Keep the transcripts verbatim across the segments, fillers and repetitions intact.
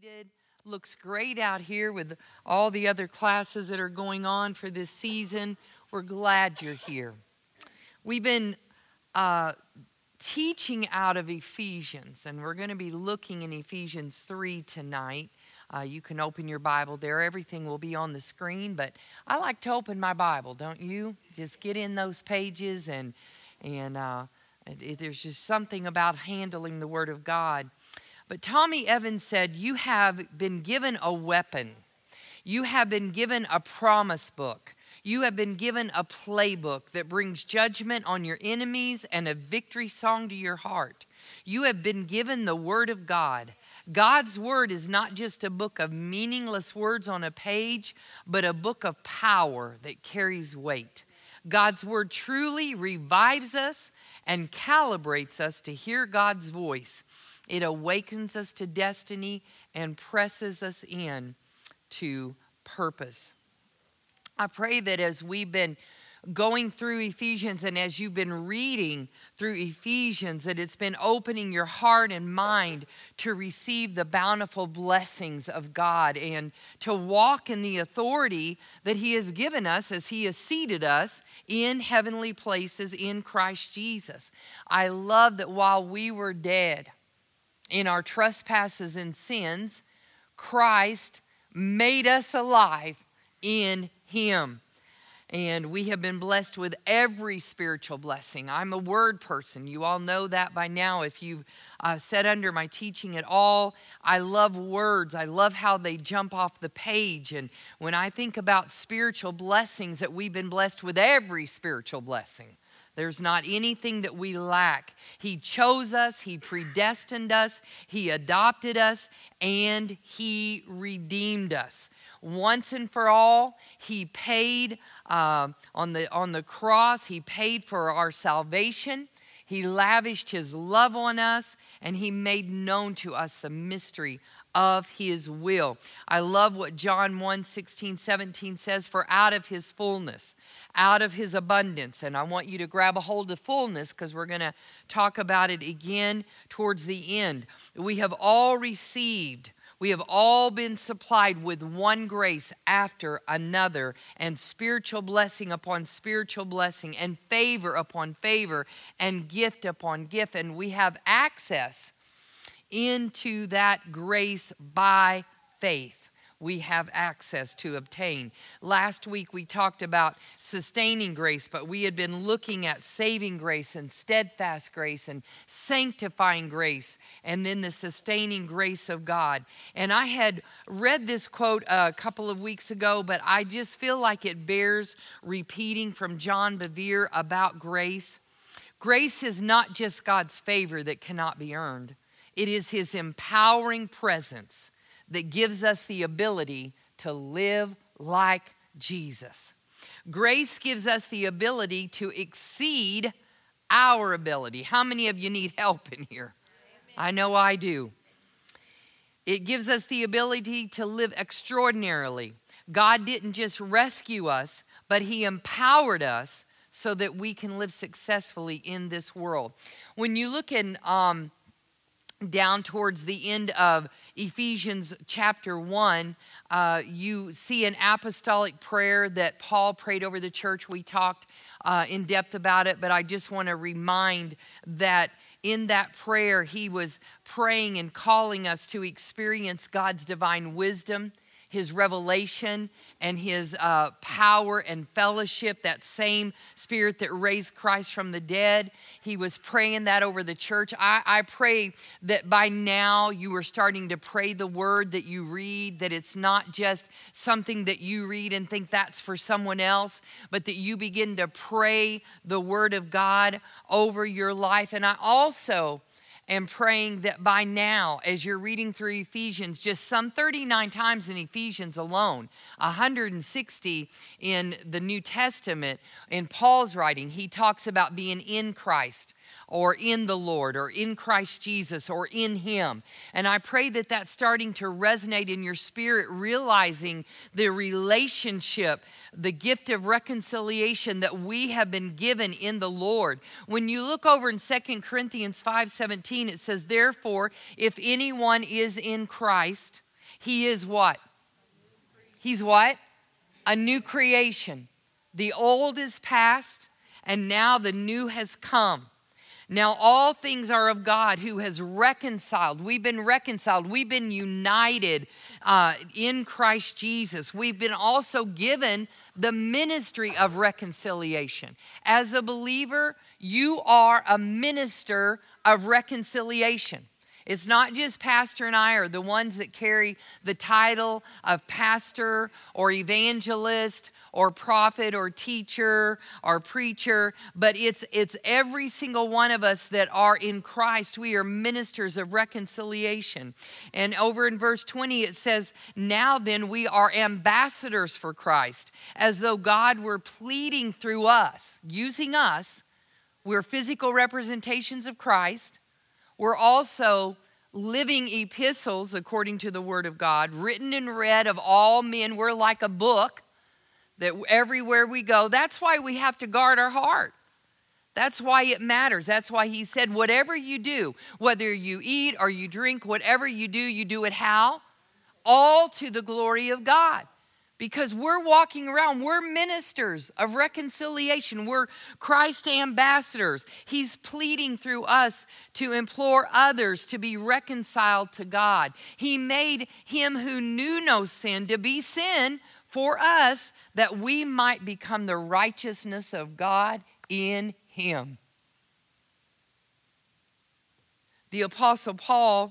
seated. Looks great out here with all the other classes that are going on for this season. We're glad you're here. We've been uh, teaching out of Ephesians, and we're going to be looking in Ephesians three tonight. Uh, you can open your Bible there. Everything will be on the screen, but I like to open my Bible, don't you? Just get in those pages, and, and uh, it, there's just something about handling the Word of God. But Tommy Evans said, you have been given a weapon. You have been given a promise book. You have been given a playbook that brings judgment on your enemies and a victory song to your heart. You have been given the Word of God. God's Word is not just a book of meaningless words on a page, but a book of power that carries weight. God's Word truly revives us and calibrates us to hear God's voice. It awakens us to destiny and presses us in to purpose. I pray that as we've been going through Ephesians and as you've been reading through Ephesians, that it's been opening your heart and mind to receive the bountiful blessings of God and to walk in the authority that He has given us as He has seated us in heavenly places in Christ Jesus. I love that while we were dead in our trespasses and sins, Christ made us alive in Him. And we have been blessed with every spiritual blessing. I'm a word person. You all know that by now if you've uh, sat under my teaching at all. I love words. I love how they jump off the page. And when I think about spiritual blessings, that we've been blessed with every spiritual blessing. There's not anything that we lack. He chose us, He predestined us, He adopted us, and He redeemed us. Once and for all, He paid uh, on the, on the cross. He paid for our salvation. He lavished His love on us, and He made known to us the mystery of His will. I love what John one, sixteen, seventeen says, for out of His fullness, out of His abundance. And I want you to grab a hold of fullness because we're going to talk about it again towards the end. We have all received, we have all been supplied with one grace after another, and spiritual blessing upon spiritual blessing, and favor upon favor, and gift upon gift. And we have access into that grace by faith. We have access to obtain. Last week we talked about sustaining grace, but we had been looking at saving grace and steadfast grace and sanctifying grace and then the sustaining grace of God. And I had read this quote a couple of weeks ago, but I just feel like it bears repeating from John Bevere about grace. Grace is not just God's favor that cannot be earned. It is His empowering presence that gives us the ability to live like Jesus. Grace gives us the ability to exceed our ability. How many of you need help in here? Amen. I know I do. It gives us the ability to live extraordinarily. God didn't just rescue us, but He empowered us so that we can live successfully in this world. When you look in um, down towards the end of Ephesians chapter one, uh, you see an apostolic prayer that Paul prayed over the church. We talked uh, in depth about it, but I just want to remind that in that prayer, he was praying and calling us to experience God's divine wisdom, His revelation, and His uh, power and fellowship, that same Spirit that raised Christ from the dead. He was praying that over the church. I, I pray that by now you are starting to pray the word that you read, that it's not just something that you read and think that's for someone else, but that you begin to pray the word of God over your life. And I also and praying that by now, as you're reading through Ephesians, just some thirty-nine times in Ephesians alone, one hundred sixty in the New Testament, in Paul's writing, he talks about being in Christ, or in the Lord, or in Christ Jesus, or in Him. And I pray that that's starting to resonate in your spirit, realizing the relationship, the gift of reconciliation that we have been given in the Lord. When you look over in Second Corinthians five seventeen, it says, therefore, if anyone is in Christ, He is what? He's what? A new creation. The old is past, and now the new has come. Now all things are of God, who has reconciled. We've been reconciled. We've been united uh, in Christ Jesus. We've been also given the ministry of reconciliation. As a believer, you are a minister of reconciliation. It's not just Pastor and I are the ones that carry the title of pastor or evangelist or prophet or teacher or preacher, but it's it's every single one of us that are in Christ. We are ministers of reconciliation. And over in verse twenty it says, now then we are ambassadors for Christ, as though God were pleading through us, using us. We're physical representations of Christ. We're also living epistles, according to the Word of God, written and read of all men. We're like a book that everywhere we go. That's why we have to guard our heart. That's why it matters. That's why he said, whatever you do, whether you eat or you drink, whatever you do, you do it how? All to the glory of God. Because we're walking around, we're ministers of reconciliation. We're Christ ambassadors. He's pleading through us to implore others to be reconciled to God. He made him who knew no sin to be sin for us, that we might become the righteousness of God in him. The Apostle Paul,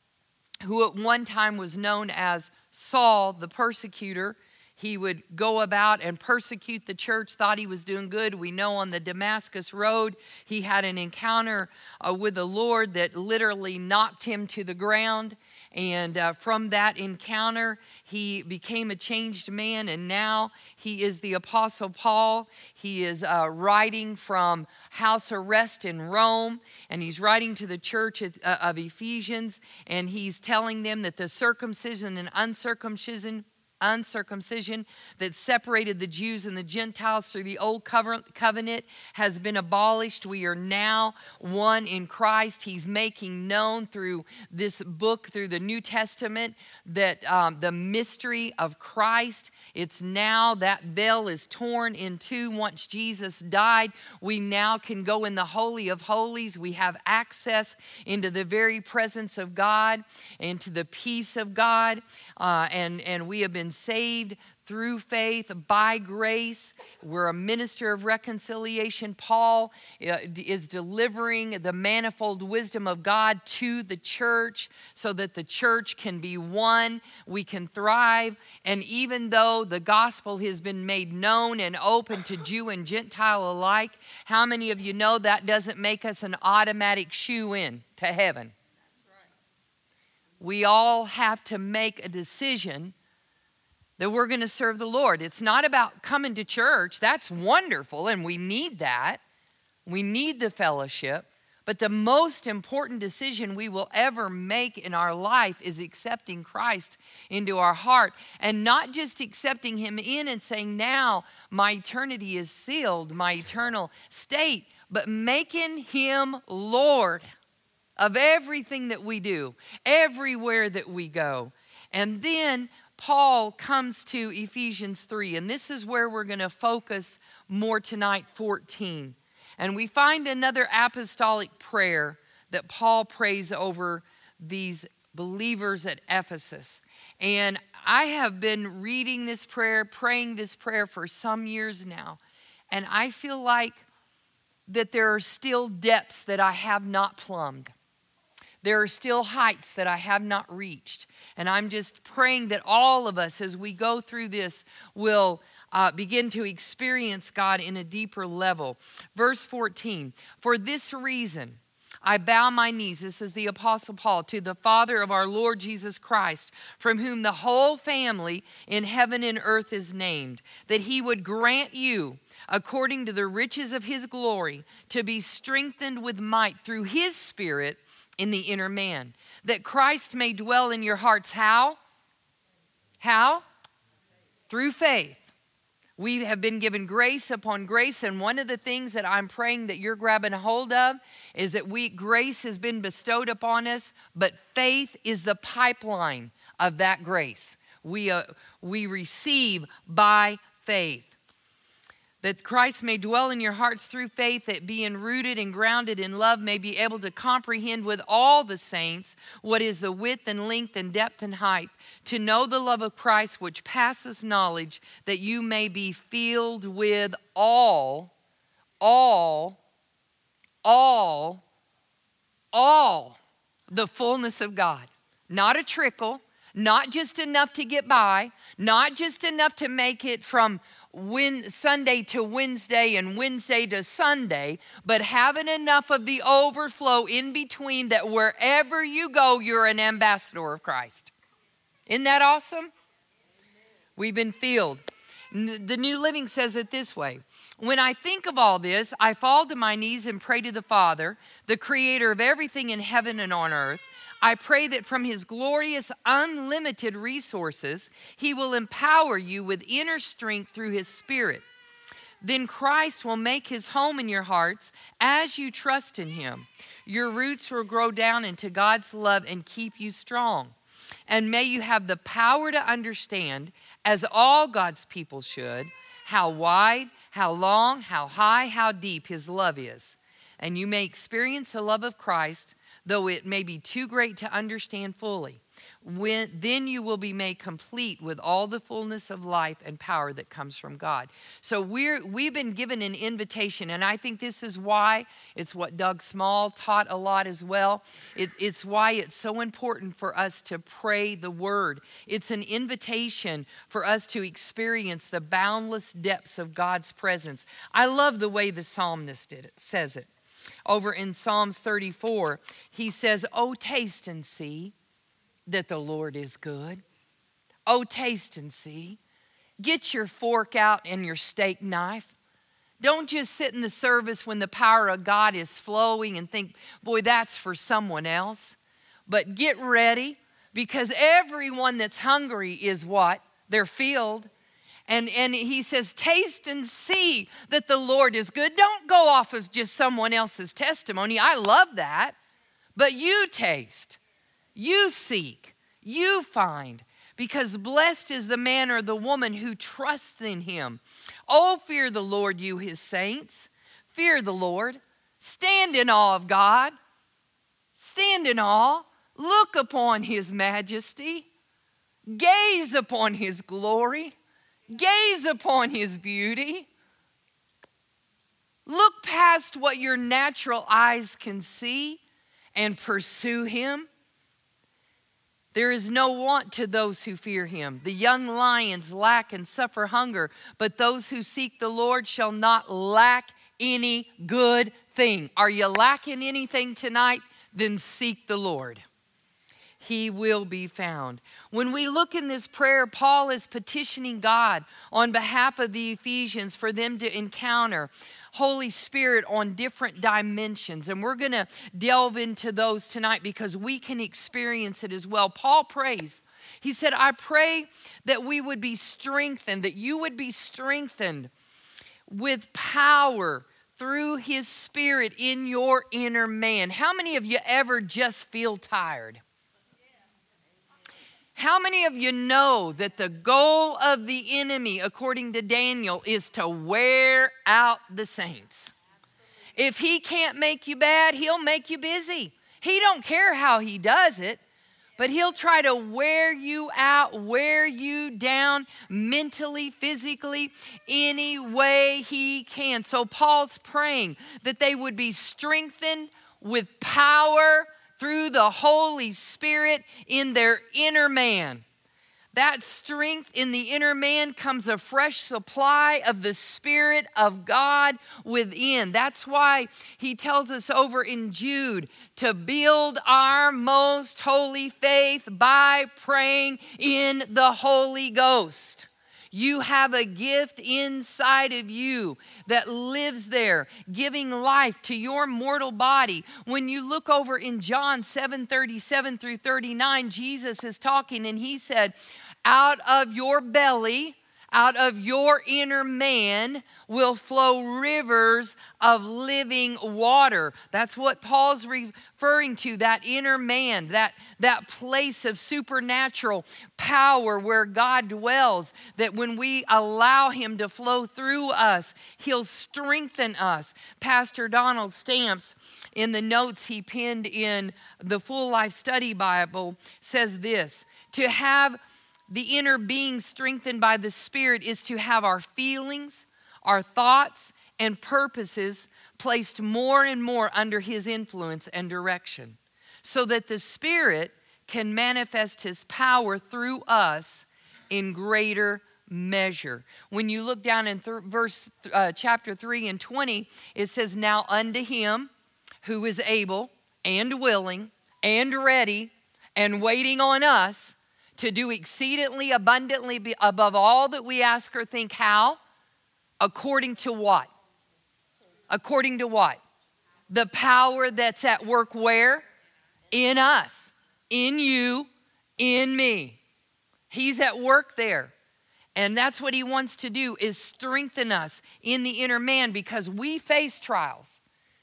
who at one time was known as Saul the persecutor, he would go about and persecute the church, thought he was doing good. We know on the Damascus road, he had an encounter uh, with the Lord that literally knocked him to the ground. And uh, from that encounter, he became a changed man. And now he is the Apostle Paul. He is uh, writing from house arrest in Rome. And he's writing to the church of, uh, of Ephesians. And he's telling them that the circumcision and uncircumcision uncircumcision that separated the Jews and the Gentiles through the old covenant has been abolished. We are now one in Christ. He's making known through this book, through the New Testament, that um, the mystery of Christ, it's now that veil is torn in two. Once Jesus died, we now can go in the Holy of Holies. We have access into the very presence of God, into the peace of God, uh, and, and we have been saved through faith, by grace. We're a minister of reconciliation. Paul uh, is delivering the manifold wisdom of God to the church so that the church can be one, we can thrive. And even though the gospel has been made known and open to Jew and Gentile alike, how many of you know that doesn't make us an automatic shoe-in to heaven? That's right. We all have to make a decision that we're going to serve the Lord. It's not about coming to church. That's wonderful, and we need that. We need the fellowship. But the most important decision we will ever make in our life is accepting Christ into our heart. And not just accepting him in and saying, now my eternity is sealed, my eternal state, but making him Lord of everything that we do, everywhere that we go. And then Paul comes to Ephesians three, and this is where we're going to focus more tonight, fourteen. And we find another apostolic prayer that Paul prays over these believers at Ephesus. And I have been reading this prayer, praying this prayer for some years now. And I feel like that there are still depths that I have not plumbed. There are still heights that I have not reached. And I'm just praying that all of us, as we go through this, will uh, begin to experience God in a deeper level. Verse fourteen, for this reason I bow my knees, this is the Apostle Paul, to the Father of our Lord Jesus Christ, from whom the whole family in heaven and earth is named, that he would grant you, according to the riches of his glory, to be strengthened with might through his Spirit in the inner man, that Christ may dwell in your hearts. How? How? Through faith. We have been given grace upon grace, and one of the things that I'm praying that you're grabbing a hold of is that we grace has been bestowed upon us, but faith is the pipeline of that grace. We, uh, we receive by faith. That Christ may dwell in your hearts through faith, that being rooted and grounded in love may be able to comprehend with all the saints what is the width and length and depth and height, to know the love of Christ which passes knowledge, that you may be filled with all, all, all, all the fullness of God. Not a trickle, not just enough to get by, not just enough to make it from When, Sunday to Wednesday and Wednesday to Sunday, but having enough of the overflow in between that wherever you go, you're an ambassador of Christ. Isn't that awesome? We've been filled. The New Living says it this way. When I think of all this, I fall to my knees and pray to the Father, the creator of everything in heaven and on earth. I pray that from his glorious, unlimited resources, he will empower you with inner strength through his Spirit. Then Christ will make his home in your hearts as you trust in him. Your roots will grow down into God's love and keep you strong. And may you have the power to understand, as all God's people should, how wide, how long, how high, how deep his love is. And you may experience the love of Christ, though it may be too great to understand fully. When, then you will be made complete with all the fullness of life and power that comes from God. So we're, we've been given an invitation, and I think this is why, it's what Doug Small taught a lot as well. It, it's why it's so important for us to pray the word. It's an invitation for us to experience the boundless depths of God's presence. I love the way the psalmist did it, says it. Over in Psalms thirty-four, he says, "Oh, taste and see that the Lord is good. Oh, taste and see." Get your fork out and your steak knife. Don't just sit in the service when the power of God is flowing and think, boy, that's for someone else. But get ready, because everyone that's hungry is what? They're filled. And, and he says, taste and see that the Lord is good. Don't go off of just someone else's testimony. I love that. But you taste, you seek, you find. Because blessed is the man or the woman who trusts in him. Oh, fear the Lord, you his saints. Fear the Lord. Stand in awe of God. Stand in awe. Look upon his majesty. Gaze upon his glory. Gaze upon his beauty. Look past what your natural eyes can see and pursue him. There is no want to those who fear him. The young lions lack and suffer hunger, but those who seek the Lord shall not lack any good thing. Are you lacking anything tonight? Then seek the Lord. He will be found. When we look in this prayer, Paul is petitioning God on behalf of the Ephesians for them to encounter Holy Spirit on different dimensions. And we're going to delve into those tonight because we can experience it as well. Paul prays. He said, I pray that we would be strengthened, that you would be strengthened with power through his Spirit in your inner man. How many of you ever just feel tired? How many of you know that the goal of the enemy, according to Daniel, is to wear out the saints? If he can't make you bad, he'll make you busy. He don't care how he does it, but he'll try to wear you out, wear you down mentally, physically, any way he can. So Paul's praying that they would be strengthened with power through the Holy Spirit in their inner man. That strength in the inner man comes a fresh supply of the Spirit of God within. That's why he tells us over in Jude to build our most holy faith by praying in the Holy Ghost. You have a gift inside of you that lives there, giving life to your mortal body. When you look over in John seven thirty-seven through thirty-nine, Jesus is talking and he said, out of your belly, Out of your inner man will flow rivers of living water. That's what Paul's referring to, that inner man, that, that place of supernatural power where God dwells, that when we allow him to flow through us, he'll strengthen us. Pastor Donald Stamps, in the notes he penned in the Full Life Study Bible, says this: to have the inner being strengthened by the Spirit is to have our feelings, our thoughts, and purposes placed more and more under his influence and direction, so that the Spirit can manifest his power through us in greater measure. When you look down in th- verse uh, chapter three and twenty, it says, "Now unto him who is able and willing and ready and waiting on us to do exceedingly abundantly be above all that we ask or think." How? According to what? According to what? The power that's at work where? In us, in you, in me. He's at work there. And that's what he wants to do, is strengthen us in the inner man, because we face trials.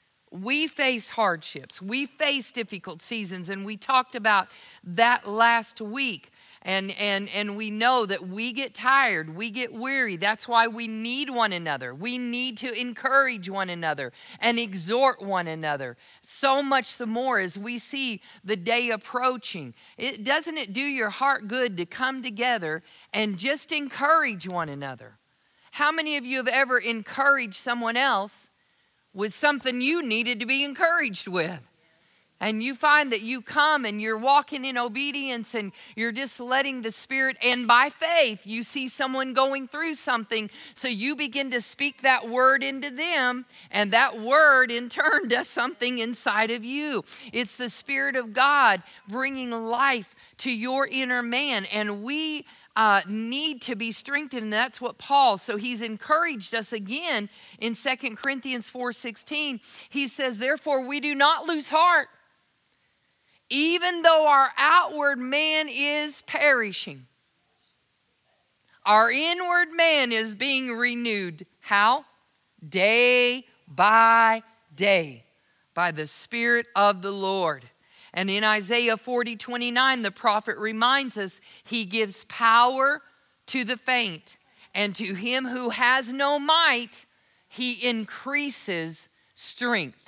We face hardships. We face difficult seasons. And we talked about that last week. And, and, and we know that we get tired, we get weary. That's why we need one another. We need to encourage one another and exhort one another. So much the more as we see the day approaching. It, doesn't it do your heart good to come together and just encourage one another? How many of you have ever encouraged someone else with something you needed to be encouraged with? And you find that you come and you're walking in obedience and you're just letting the Spirit, and by faith, you see someone going through something. So you begin to speak that word into them, and that word in turn does something inside of you. It's the Spirit of God bringing life to your inner man. And we uh, need to be strengthened. And that's what Paul, so he's encouraged us again in Second Corinthians four sixteen. He says, "Therefore we do not lose heart. Even though our outward man is perishing, our inward man is being renewed." How? Day by day, by the Spirit of the Lord. And in Isaiah forty twenty-nine, the prophet reminds us, he gives power to the faint, and to him who has no might, he increases strength.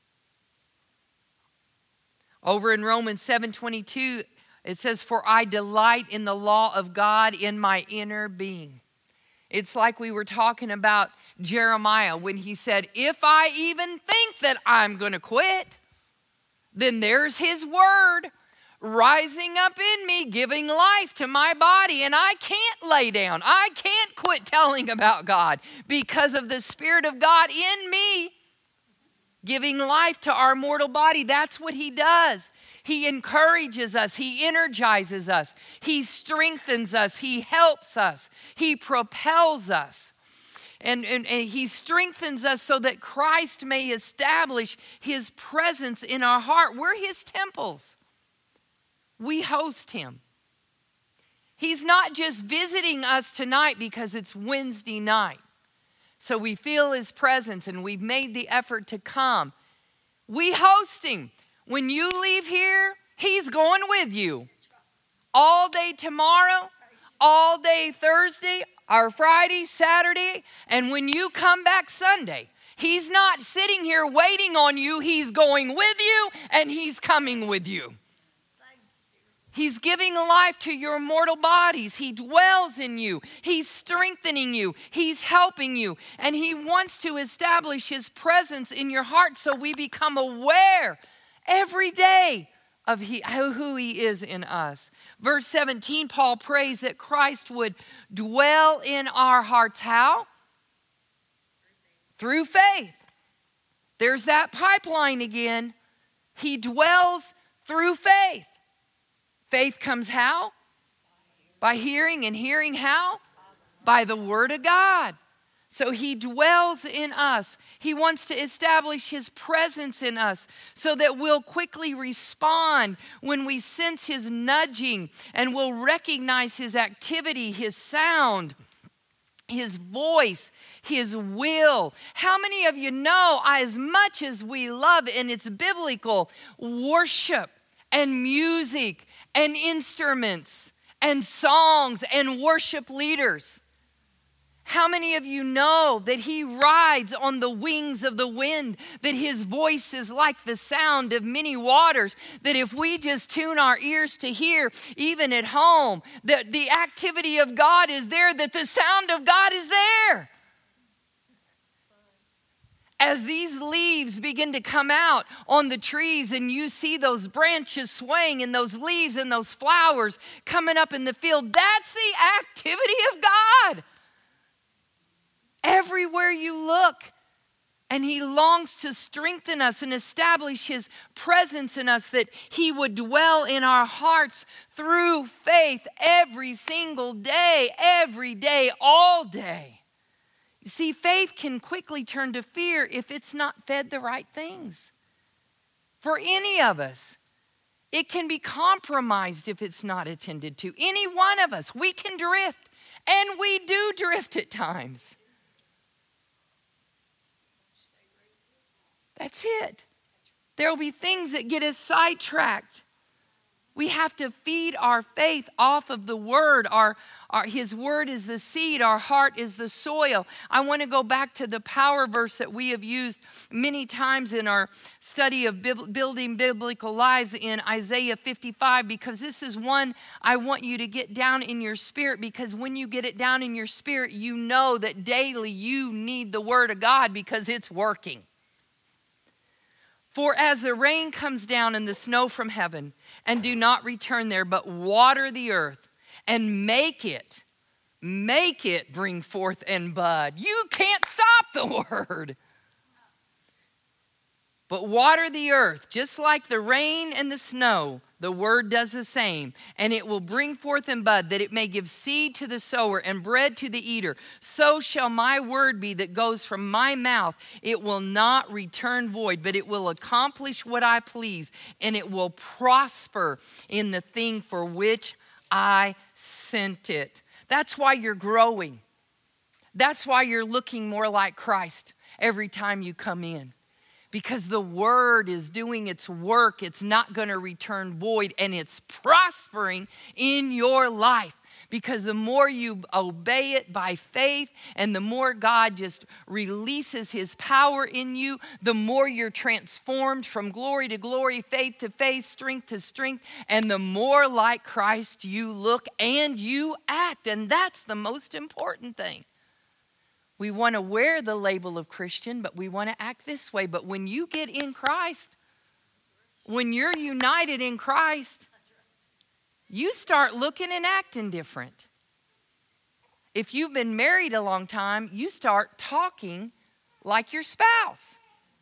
Over in Romans seven twenty-two, it says, "For I delight in the law of God in my inner being." It's like we were talking about Jeremiah when he said, if I even think that I'm going to quit, then there's his word rising up in me, giving life to my body. And I can't lay down. I can't quit telling about God because of the Spirit of God in me, giving life to our mortal body. That's what he does. He encourages us. He energizes us. He strengthens us. He helps us. He propels us. And, and, and he strengthens us so that Christ may establish his presence in our heart. We're his temples. We host him. He's not just visiting us tonight because it's Wednesday night. So we feel his presence and we've made the effort to come. We host him. When you leave here, he's going with you. All day tomorrow, all day Thursday, or Friday, Saturday, and when you come back Sunday, he's not sitting here waiting on you. He's going with you and he's coming with you. He's giving life to your mortal bodies. He dwells in you. He's strengthening you. He's helping you. And he wants to establish his presence in your heart so we become aware every day of he, who he is in us. Verse seventeen, Paul prays that Christ would dwell in our hearts. How? Through faith. There's that pipeline again. He dwells through faith. Faith comes how? By hearing, and hearing how? By the word of God. So he dwells in us. He wants to establish his presence in us so that we'll quickly respond when we sense his nudging, and we'll recognize his activity, his sound, His voice, His will. How many of you know, as much as we love, and it's biblical, worship and music and instruments and songs and worship leaders? How many of you know that He rides on the wings of the wind, that His voice is like the sound of many waters, that if we just tune our ears to hear, even at home, that the activity of God is there, that the sound of God is there? As these leaves begin to come out on the trees and you see those branches swaying and those leaves and those flowers coming up in the field, that's the activity of God. Everywhere you look, and He longs to strengthen us and establish His presence in us, that He would dwell in our hearts through faith every single day, every day, all day. You see, faith can quickly turn to fear if it's not fed the right things. For any of us, it can be compromised if it's not attended to. Any one of us, we can drift, and we do drift at times. That's it. There will be things that get us sidetracked. We have to feed our faith off of the Word. Our, our, His Word is the seed. Our heart is the soil. I want to go back to the power verse that we have used many times in our study of bib- building biblical lives in Isaiah fifty-five, because this is one I want you to get down in your spirit, because when you get it down in your spirit, you know that daily you need the Word of God because it's working. For as the rain comes down and the snow from heaven, and do not return there, but water the earth and make it, make it bring forth and bud. You can't stop the word. But water the earth, just like the rain and the snow, the word does the same. And it will bring forth and bud, that it may give seed to the sower and bread to the eater. So shall my word be that goes from my mouth. It will not return void, but it will accomplish what I please. And it will prosper in the thing for which I sent it. That's why you're growing. That's why you're looking more like Christ every time you come in. Because the word is doing its work. It's not going to return void, and it's prospering in your life. Because the more you obey it by faith, and the more God just releases His power in you, the more you're transformed from glory to glory, faith to faith, strength to strength, and the more like Christ you look and you act. And that's the most important thing. We want to wear the label of Christian, but we want to act this way. But when you get in Christ, when you're united in Christ, you start looking and acting different. If you've been married a long time, you start talking like your spouse.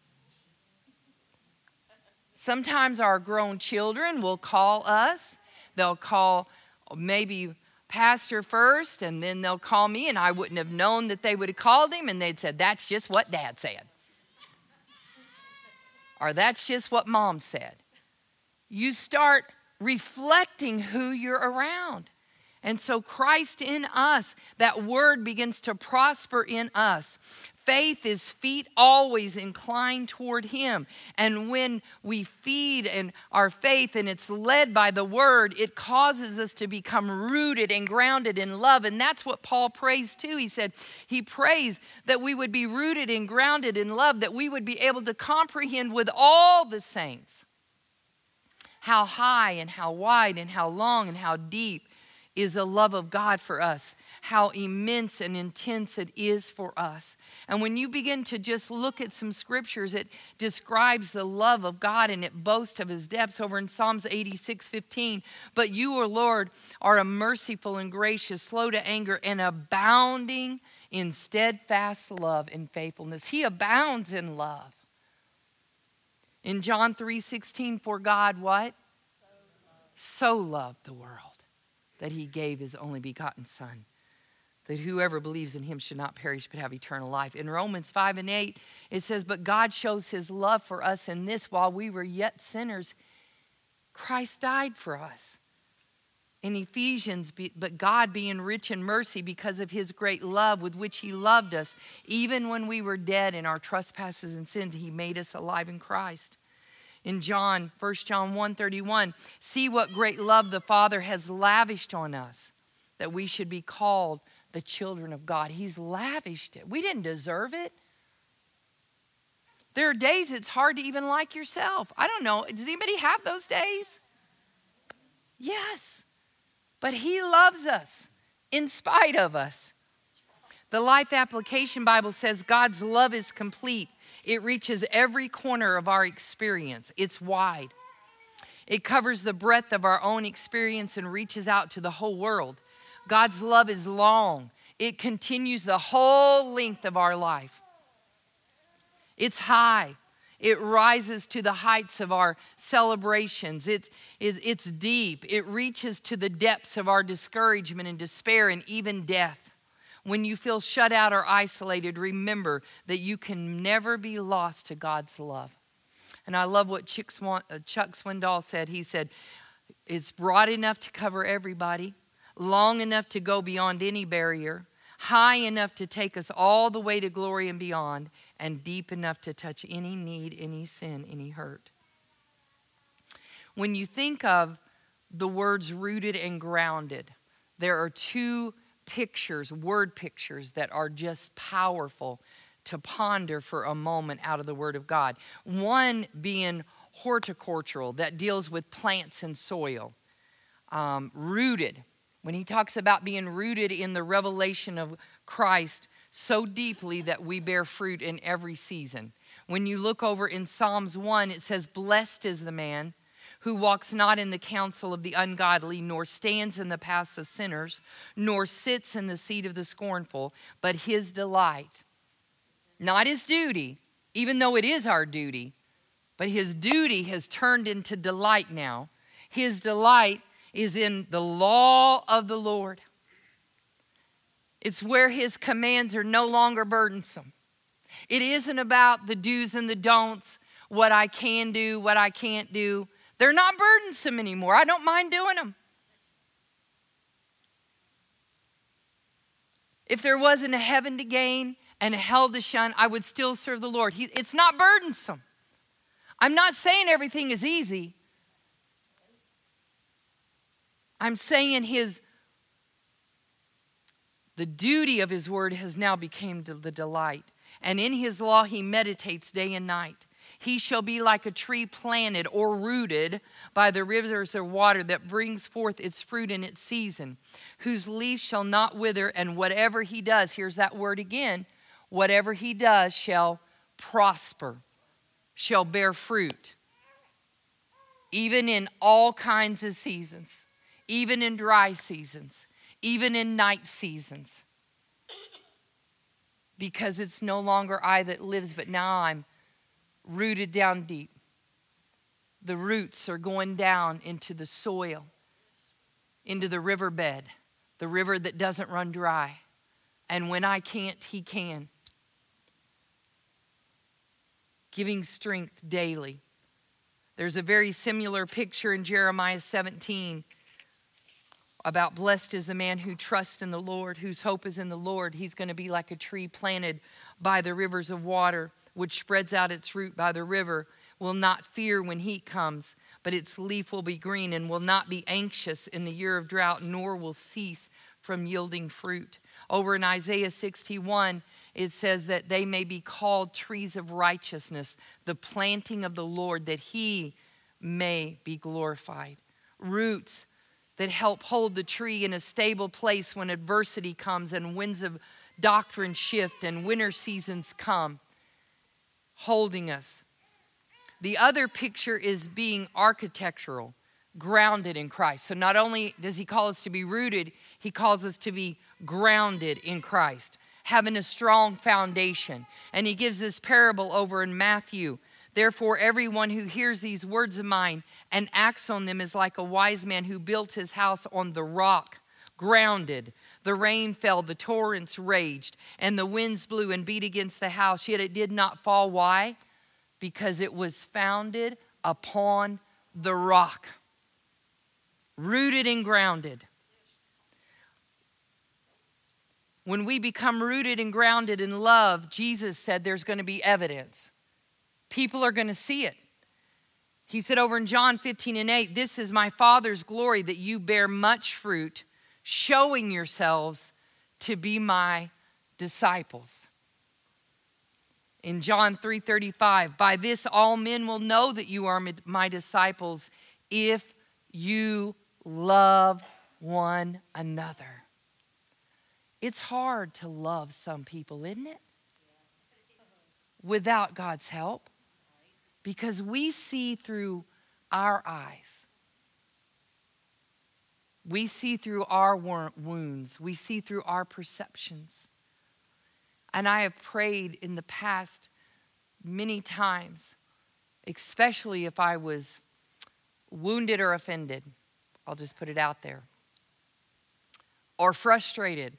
Sometimes our grown children will call us. They'll call maybe pastor first, and then they'll call me, and I wouldn't have known that they would have called him, and they'd said, that's just what Dad said. Or that's just what Mom said. You start reflecting who you're around. And so Christ in us, that word begins to prosper in us. Faith is feet always inclined toward Him. And when we feed and our faith and it's led by the word, it causes us to become rooted and grounded in love. And that's what Paul prays too. He said he prays that we would be rooted and grounded in love, that we would be able to comprehend with all the saints how high and how wide and how long and how deep is the love of God for us, how immense and intense it is for us. And when you begin to just look at some scriptures, it describes the love of God and it boasts of His depths over in Psalms eighty-six fifteen. But you, O Lord, are a merciful and gracious, slow to anger, and abounding in steadfast love and faithfulness. He abounds in love. In John three sixteen, for God what? So loved the world that He gave His only begotten Son, that whoever believes in Him should not perish but have eternal life. In Romans five and eight, it says, but God shows His love for us in this: while we were yet sinners, Christ died for us. in Ephesians, but God being rich in mercy because of his great love with which he loved us, even when we were dead in our trespasses and sins, he made us alive in Christ. In John, First John one thirty-one, see what great love the Father has lavished on us, that we should be called the children of God. He's lavished it. We didn't deserve it. There are days it's hard to even like yourself. I don't know. Does anybody have those days? Yes. But he loves us in spite of us. The Life Application Bible says God's love is complete. It reaches every corner of our experience. It's wide. It covers the breadth of our own experience and reaches out to the whole world. God's love is long. It continues the whole length of our life. It's high. It rises to the heights of our celebrations. It's, it's, it's deep. It reaches to the depths of our discouragement and despair and even death. When you feel shut out or isolated, remember that you can never be lost to God's love. And I love what Chuck Swindoll said. He said, it's broad enough to cover everybody, long enough to go beyond any barrier, high enough to take us all the way to glory and beyond, and deep enough to touch any need, any sin, any hurt. When you think of the words rooted and grounded, there are two pictures, word pictures that are just powerful to ponder for a moment out of the Word of God. One being horticultural, that deals with plants and soil. Um, rooted, when he talks about being rooted in the revelation of Christ so deeply that we bear fruit in every season. When you look over in Psalms one, it says, blessed is the man who walks not in the counsel of the ungodly, nor stands in the paths of sinners, nor sits in the seat of the scornful, but his delight, not his duty, even though it is our duty, but his duty has turned into delight now. His delight is in the law of the Lord. It's where his commands are no longer burdensome. It isn't about the do's and the don'ts, what I can do, what I can't do. They're not burdensome anymore. I don't mind doing them. If there wasn't a heaven to gain and a hell to shun, I would still serve the Lord. He, it's not burdensome. I'm not saying everything is easy. I'm saying his the duty of his word has now become the delight. And in his law he meditates day and night. He shall be like a tree planted or rooted by the rivers of water that brings forth its fruit in its season, whose leaf shall not wither, and whatever he does, here's that word again, whatever he does shall prosper, shall bear fruit, even in all kinds of seasons, even in dry seasons, even in night seasons, because it's no longer I that lives, but now I'm rooted down deep. The roots are going down into the soil, into the riverbed, the river that doesn't run dry. And when I can't, he can. Giving strength daily. There's a very similar picture in Jeremiah seventeen about blessed is the man who trusts in the Lord, whose hope is in the Lord. He's going to be like a tree planted by the rivers of water, which spreads out its root by the river, will not fear when heat comes, but its leaf will be green, and will not be anxious in the year of drought, nor will cease from yielding fruit. Over in Isaiah sixty-one, it says that they may be called trees of righteousness, the planting of the Lord, that he may be glorified. Roots that help hold the tree in a stable place when adversity comes and winds of doctrine shift and winter seasons come, holding us. The other picture is being architectural, grounded in Christ. So not only does he call us to be rooted, he calls us to be grounded in Christ, having a strong foundation. And he gives this parable over in Matthew. Therefore, everyone who hears these words of mine and acts on them is like a wise man who built his house on the rock, grounded. The rain fell, the torrents raged, and the winds blew and beat against the house, yet it did not fall. Why? Because it was founded upon the rock. Rooted and grounded. When we become rooted and grounded in love, Jesus said there's going to be evidence. People are going to see it. He said over in John fifteen and eight, this is my Father's glory, that you bear much fruit, showing yourselves to be my disciples. In John three thirty-five, by this all men will know that you are my disciples if you love one another. It's hard to love some people, isn't it? Without God's help. Because we see through our eyes. We see through our wounds. We see through our perceptions. And I have prayed in the past many times, especially if I was wounded or offended. I'll just put it out there. Or frustrated.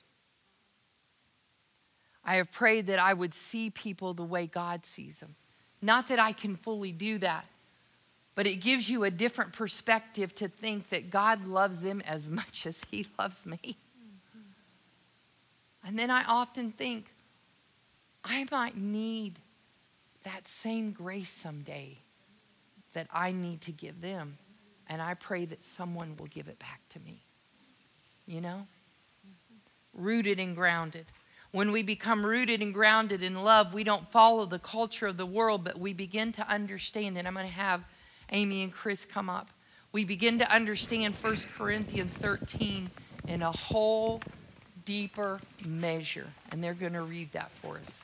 I have prayed that I would see people the way God sees them. Not that I can fully do that, but it gives you a different perspective to think that God loves them as much as he loves me. Mm-hmm. And then I often think, I might need that same grace someday that I need to give them. And I pray that someone will give it back to me. You know? Mm-hmm. Rooted and grounded. When we become rooted and grounded in love, we don't follow the culture of the world, but we begin to understand, and I'm going to have Amy and Chris come up. We begin to understand First Corinthians thirteen in a whole deeper measure, and they're going to read that for us.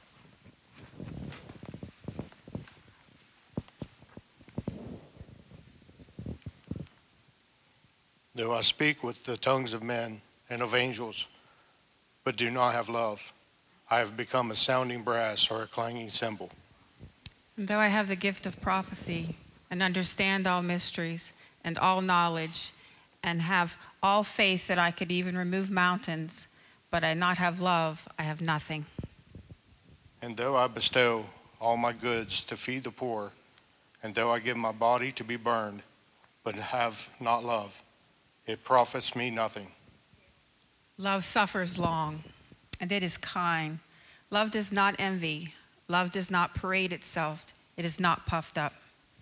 Though I speak with the tongues of men and of angels, but do not have love, I have become a sounding brass or a clanging cymbal. And though I have the gift of prophecy and understand all mysteries and all knowledge and have all faith that I could even remove mountains, but I not have love, I have nothing. And though I bestow all my goods to feed the poor, and though I give my body to be burned, but have not love, it profits me nothing. Love suffers long, and it is kind. Love does not envy. Love does not parade itself. It is not puffed up.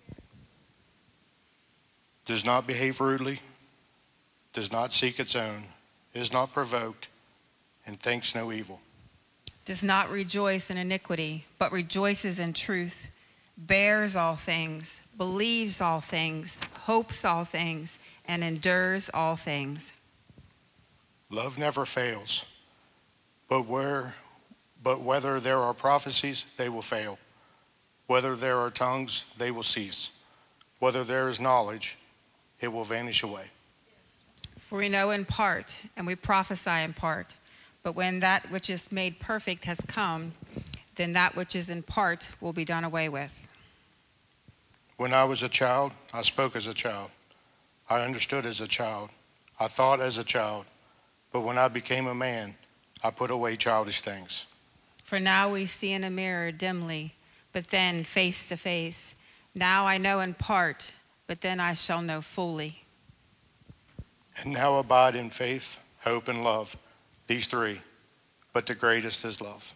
Does not behave rudely, does not seek its own, is not provoked, and thinks no evil. Does not rejoice in iniquity, but rejoices in truth, bears all things, believes all things, hopes all things, and endures all things. Love never fails, but where, but whether there are prophecies, they will fail. Whether there are tongues, they will cease. Whether there is knowledge, it will vanish away. For we know in part, and we prophesy in part. But when that which is made perfect has come, then that which is in part will be done away with. When I was a child, I spoke as a child. I understood as a child. I thought as a child. But when I became a man, I put away childish things. For now we see in a mirror dimly, but then face to face. Now I know in part, but then I shall know fully. And now abide in faith, hope, and love, these three, but the greatest is love.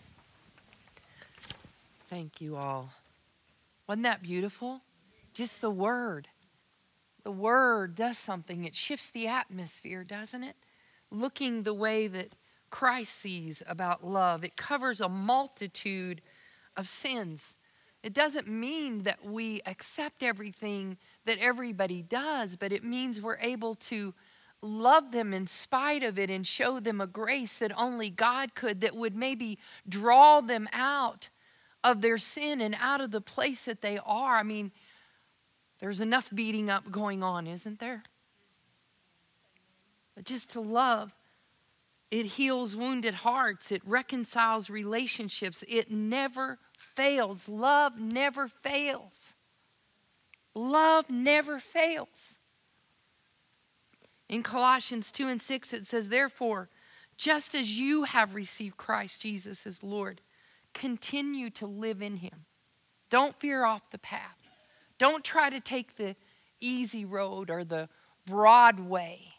Thank you all. Wasn't that beautiful? Just the word. The word does something. It shifts the atmosphere, doesn't it? Looking the way that Christ sees about love. It covers a multitude of sins. It doesn't mean that we accept everything that everybody does, but it means we're able to love them in spite of it and show them a grace that only God could, that would maybe draw them out of their sin and out of the place that they are. I mean, there's enough beating up going on, isn't there? But just to love, it heals wounded hearts. It reconciles relationships. It never fails. Love never fails. Love never fails. In Colossians two and six, it says, therefore, just as you have received Christ Jesus as Lord, continue to live in him. Don't veer off the path. Don't try to take the easy road or the broad way.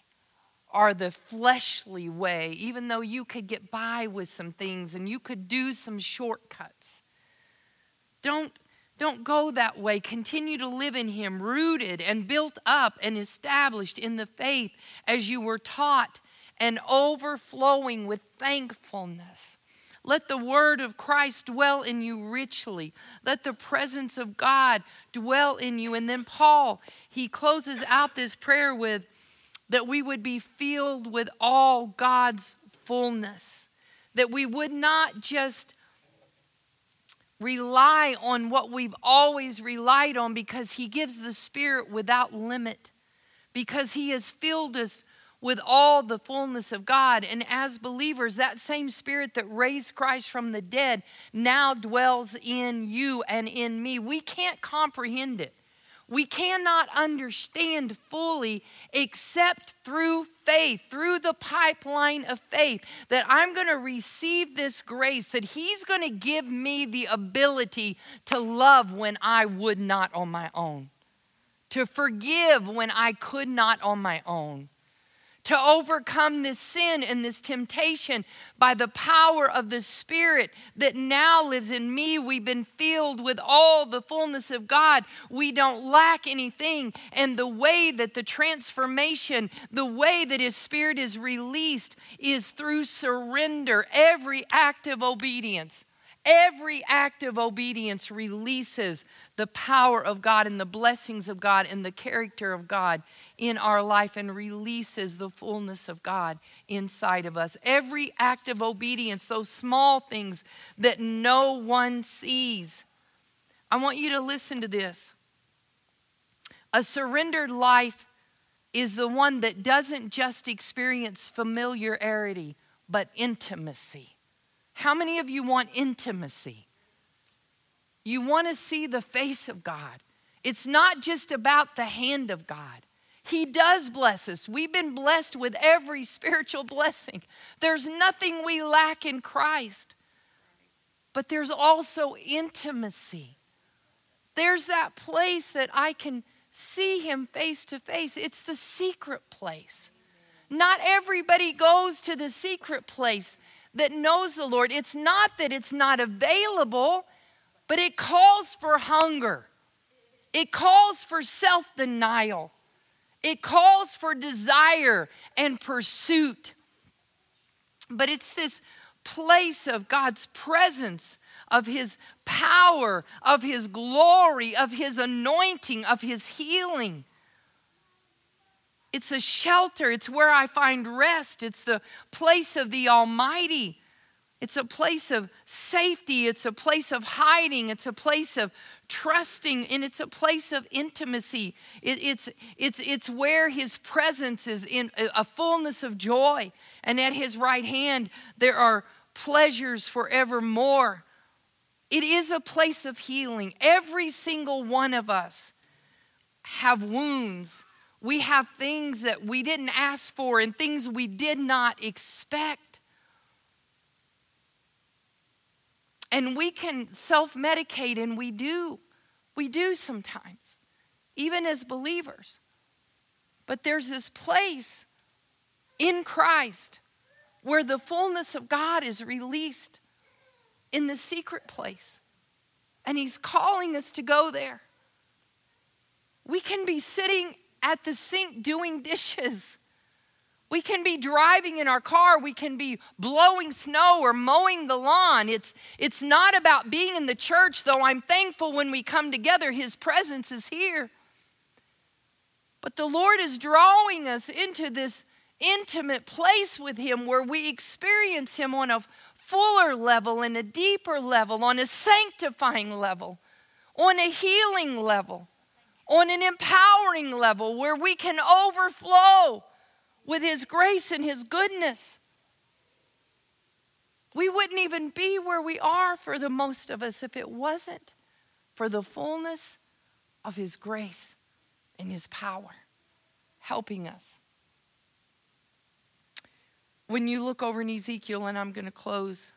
are the fleshly way, even though you could get by with some things and you could do some shortcuts. Don't, don't go that way. Continue to live in him, rooted and built up and established in the faith as you were taught and overflowing with thankfulness. Let the word of Christ dwell in you richly. Let the presence of God dwell in you. And then Paul, he closes out this prayer with that we would be filled with all God's fullness. That we would not just rely on what we've always relied on, because he gives the Spirit without limit. Because he has filled us with all the fullness of God. And as believers, that same Spirit that raised Christ from the dead now dwells in you and in me. We can't comprehend it. We cannot understand fully except through faith, through the pipeline of faith, that I'm going to receive this grace, that he's going to give me the ability to love when I would not on my own, to forgive when I could not on my own, to overcome this sin and this temptation by the power of the Spirit that now lives in me. We've been filled with all the fullness of God. We don't lack anything. And the way that the transformation, the way that his Spirit is released is through surrender. Every act of obedience, every act of obedience releases the power of God and the blessings of God and the character of God in our life, and releases the fullness of God inside of us. Every act of obedience, those small things that no one sees. I want you to listen to this. A surrendered life is the one that doesn't just experience familiarity, but intimacy. How many of you want intimacy? You want to see the face of God. It's not just about the hand of God. He does bless us. We've been blessed with every spiritual blessing. There's nothing we lack in Christ. But there's also intimacy. There's that place that I can see him face to face. It's the secret place. Not everybody goes to the secret place that knows the Lord. It's not that it's not available, but it calls for hunger. It calls for self-denial. It calls for desire and pursuit. But it's this place of God's presence, of his power, of his glory, of his anointing, of his healing. It's a shelter. It's where I find rest. It's the place of the Almighty. It's a place of safety. It's a place of hiding. It's a place of trusting, and it's a place of intimacy. It, it's, it's, it's where his presence is in a fullness of joy. And at his right hand, there are pleasures forevermore. It is a place of healing. Every single one of us have wounds. We have things that we didn't ask for and things we did not expect. And we can self-medicate, and we do. We do sometimes, even as believers. But there's this place in Christ where the fullness of God is released in the secret place. And he's calling us to go there. We can be sitting at the sink doing dishes. We can be driving in our car. We can be blowing snow or mowing the lawn. It's, it's not about being in the church, though I'm thankful when we come together, his presence is here. But the Lord is drawing us into this intimate place with him where we experience him on a fuller level, and a deeper level, on a sanctifying level, on a healing level, on an empowering level where we can overflow with his grace and his goodness. We wouldn't even be where we are for the most of us if it wasn't for the fullness of his grace and his power helping us. When you look over in Ezekiel, and I'm going to close,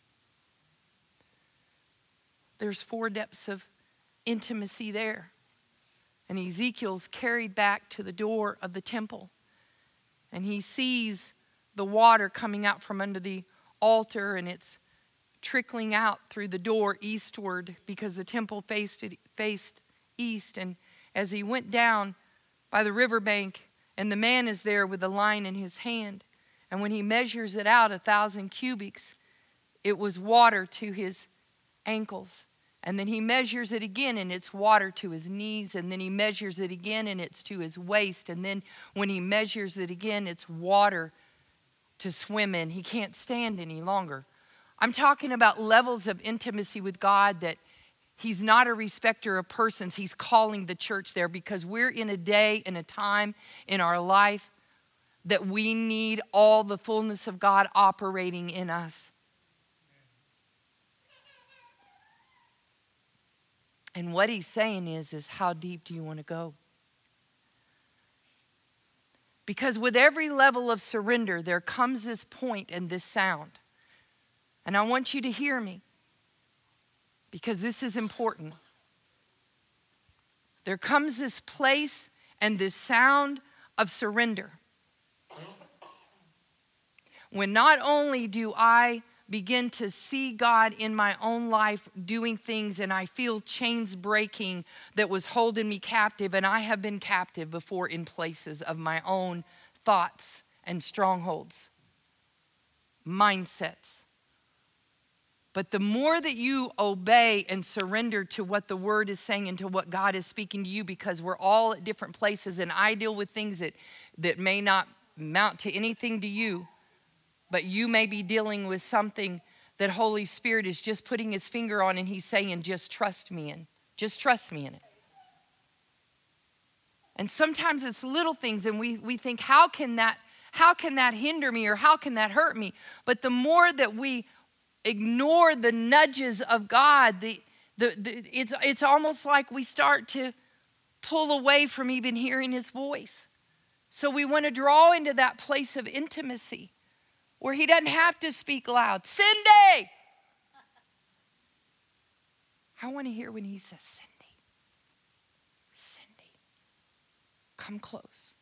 there's four depths of intimacy there. And Ezekiel's carried back to the door of the temple. And he sees the water coming out from under the altar, and it's trickling out through the door eastward because the temple faced, it, faced east. And as he went down by the riverbank, and the man is there with a line in his hand, and when he measures it out, a thousand cubits, it was water to his ankles. And then he measures it again, and it's water to his knees. And then he measures it again, and it's to his waist. And then when he measures it again, it's water to swim in. He can't stand any longer. I'm talking about levels of intimacy with God that he's not a respecter of persons. He's calling the church there because we're in a day and a time in our life that we need all the fullness of God operating in us. And what he's saying is, is how deep do you want to go? Because with every level of surrender, there comes this point and this sound. And I want you to hear me, because this is important. There comes this place and this sound of surrender. When not only do I begin to see God in my own life doing things, and I feel chains breaking that was holding me captive, and I have been captive before in places of my own thoughts and strongholds, mindsets. But the more that you obey and surrender to what the word is saying and to what God is speaking to you, because we're all at different places, and I deal with things that, that may not amount to anything to you, but you may be dealing with something that Holy Spirit is just putting his finger on, and he's saying, just trust me in. Just trust me in it. And sometimes it's little things, and we, we think, how can that, how can that hinder me, or how can that hurt me? But the more that we ignore the nudges of God, the, the, the it's, it's almost like we start to pull away from even hearing his voice. So we want to draw into that place of intimacy, where he doesn't have to speak loud. Cindy! I want to hear when he says, Cindy, Cindy, come close.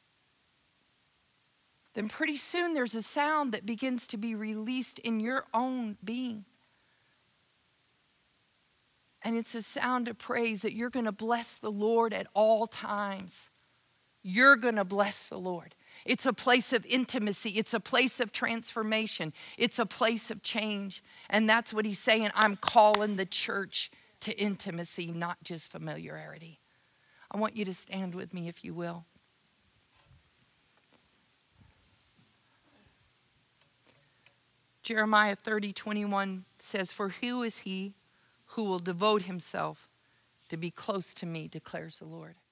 Then pretty soon there's a sound that begins to be released in your own being. And it's a sound of praise that you're going to bless the Lord at all times. You're going to bless the Lord. It's a place of intimacy. It's a place of transformation. It's a place of change. And that's what he's saying. I'm calling the church to intimacy, not just familiarity. I want you to stand with me, if you will. Jeremiah thirty twenty-one says, for who is he who will devote himself to be close to me, declares the Lord.